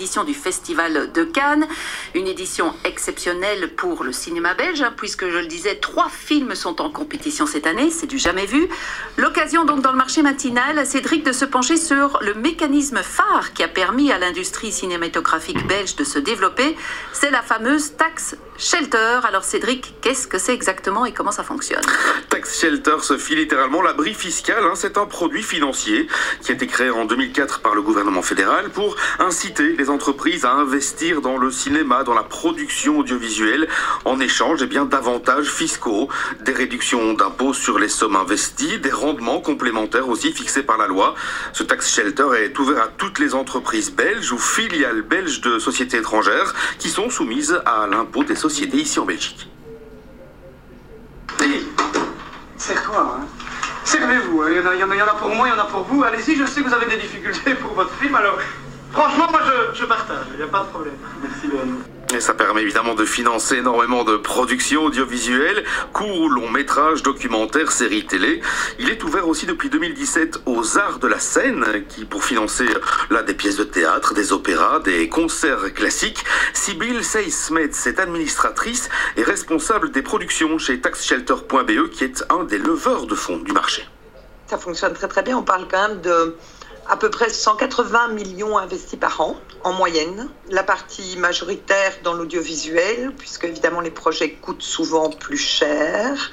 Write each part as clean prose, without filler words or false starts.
édition du Festival de Cannes. Une édition exceptionnelle pour le cinéma belge, puisque je le disais, 3 films sont en compétition cette année, c'est du jamais vu. L'occasion donc dans le marché matinal, Cédric, de se pencher sur le mécanisme phare qui a permis à l'industrie cinématographique belge de se développer, c'est la fameuse taxe Shelter. Alors Cédric, qu'est-ce que c'est exactement et comment ça fonctionne? Tax Shelter se fit littéralement l'abri fiscal. C'est un produit financier qui a été créé en 2004 par le gouvernement fédéral pour inciter les entreprises à investir dans le cinéma, dans la production audiovisuelle, en échange d'avantages fiscaux, des réductions d'impôts sur les sommes investies, des rendements complémentaires aussi fixés par la loi. Ce Tax Shelter est ouvert à toutes les entreprises belges ou filiales belges de sociétés étrangères qui sont soumises à l'impôt des sociétés ici en Belgique. Serre-toi, hein. Servez-vous, il y en a pour moi, il y en a pour vous. Allez-y, je sais que vous avez des difficultés pour votre film, alors franchement, moi je partage, il n'y a pas de problème. Merci Ben. Et ça permet évidemment de financer énormément de productions audiovisuelles, courts, longs métrages, documentaires, séries télé. Il est ouvert aussi depuis 2017 aux arts de la scène, qui pour financer des pièces de théâtre, des opéras, des concerts classiques. Sibylle Seismets est administratrice et responsable des productions chez taxshelter.be, qui est un des leveurs de fonds du marché. Ça fonctionne très très bien, on parle quand même de à peu près 180 millions investis par an, en moyenne. La partie majoritaire dans l'audiovisuel, puisque évidemment les projets coûtent souvent plus cher.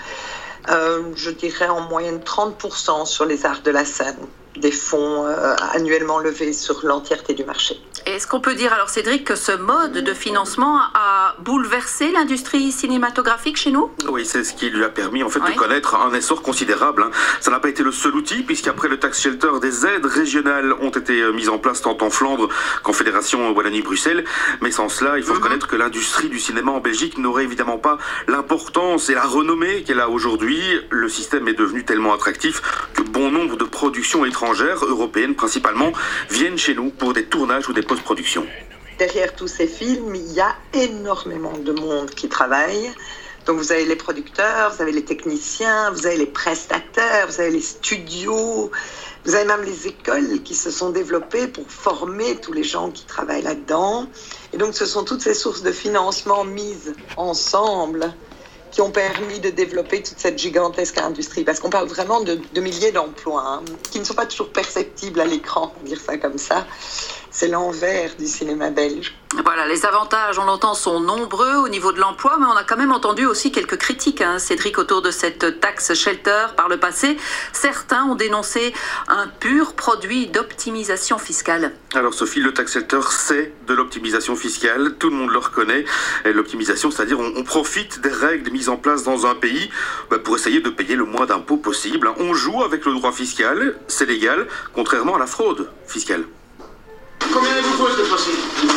Je dirais en moyenne 30% sur les arts de la scène, des fonds annuellement levés sur l'entièreté du marché. Est-ce qu'on peut dire alors, Cédric, que ce mode de financement a bouleversé l'industrie cinématographique chez nous? Oui, c'est ce qui lui a permis de connaître un essor considérable. Ça n'a pas été le seul outil, puisqu'après le Tax Shelter, des aides régionales ont été mises en place tant en Flandre qu'en Fédération Wallonie-Bruxelles. Mais sans cela, il faut reconnaître que l'industrie du cinéma en Belgique n'aurait évidemment pas l'importance et la renommée qu'elle a aujourd'hui. Le système est devenu tellement attractif que bon nombre de productions étrangères, européennes principalement, viennent chez nous pour des tournages ou des post-production. Derrière tous ces films, il y a énormément de monde qui travaille. Donc vous avez les producteurs, vous avez les techniciens, vous avez les prestataires, vous avez les studios, vous avez même les écoles qui se sont développées pour former tous les gens qui travaillent là-dedans. Et donc ce sont toutes ces sources de financement mises ensemble qui ont permis de développer toute cette gigantesque industrie. Parce qu'on parle vraiment de milliers d'emplois, qui ne sont pas toujours perceptibles à l'écran, pour dire ça comme ça. C'est l'envers du cinéma belge. Voilà, les avantages, on l'entend, sont nombreux au niveau de l'emploi, mais on a quand même entendu aussi quelques critiques, Cédric, autour de cette taxe Shelter par le passé. Certains ont dénoncé un pur produit d'optimisation fiscale. Alors Sophie, le Tax Shelter, c'est de l'optimisation fiscale, tout le monde le reconnaît. Et l'optimisation, c'est-à-dire on profite des règles mises en place dans un pays pour essayer de payer le moins d'impôts possible. On joue avec le droit fiscal, c'est légal, contrairement à la fraude fiscale. Combien il vous faut cette fois-ci?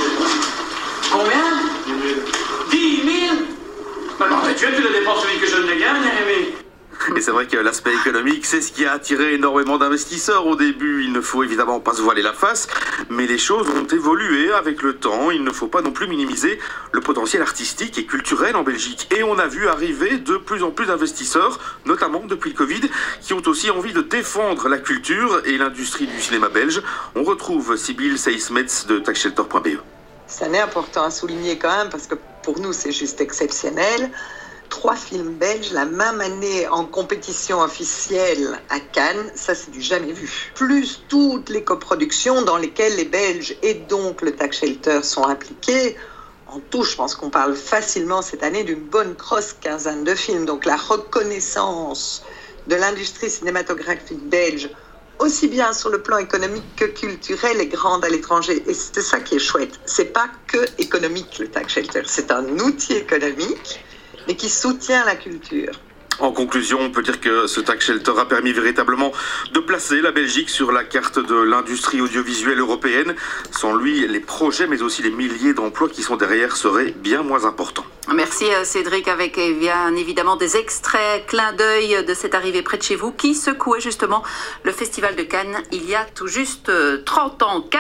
Combien? 10 000? Mais tu le dépenses celui que je ne gagne, mais... Et c'est vrai que l'aspect économique, c'est ce qui a attiré énormément d'investisseurs au début. Il ne faut évidemment pas se voiler la face, mais les choses ont évolué avec le temps. Il ne faut pas non plus minimiser le potentiel artistique et culturel en Belgique. Et on a vu arriver de plus en plus d'investisseurs, notamment depuis le Covid, qui ont aussi envie de défendre la culture et l'industrie du cinéma belge. On retrouve Sibylle Seismets de taxshelter.be. Ça n'est important à souligner quand même, parce que pour nous, c'est juste exceptionnel. 3 films belges la même année en compétition officielle à Cannes, ça c'est du jamais vu. Plus toutes les coproductions dans lesquelles les Belges et donc le Tax Shelter sont impliqués. En tout, je pense qu'on parle facilement cette année d'une bonne grosse quinzaine de films. Donc la reconnaissance de l'industrie cinématographique belge, aussi bien sur le plan économique que culturel, est grande à l'étranger. Et c'est ça qui est chouette. C'est pas que économique le Tax Shelter, c'est un outil économique mais qui soutient la culture. En conclusion, on peut dire que ce Tax Shelter a permis véritablement de placer la Belgique sur la carte de l'industrie audiovisuelle européenne. Sans lui, les projets, mais aussi les milliers d'emplois qui sont derrière seraient bien moins importants. Merci Cédric, avec bien évidemment des extraits, clins d'œil de cette arrivée près de chez vous qui secouait justement le Festival de Cannes il y a tout juste 30 ans.